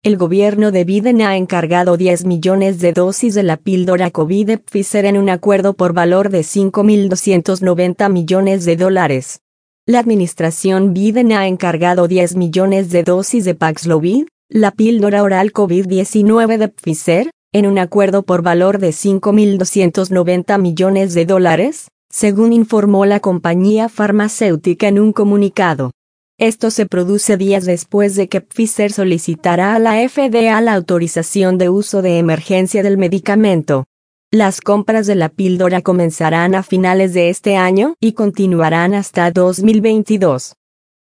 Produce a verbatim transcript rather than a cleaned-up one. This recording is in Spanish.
El gobierno de Biden ha encargado diez millones de dosis de la píldora COVID de Pfizer en un acuerdo por valor de cinco mil doscientos noventa millones de dólares. La administración Biden ha encargado diez millones de dosis de Paxlovid, la píldora oral COVID diecinueve de Pfizer, en un acuerdo por valor de cinco mil doscientos noventa millones de dólares, según informó la compañía farmacéutica en un comunicado. Esto se produce días después de que Pfizer solicitara a la F D A la autorización de uso de emergencia del medicamento. Las compras de la píldora comenzarán a finales de este año y continuarán hasta dos mil veintidós.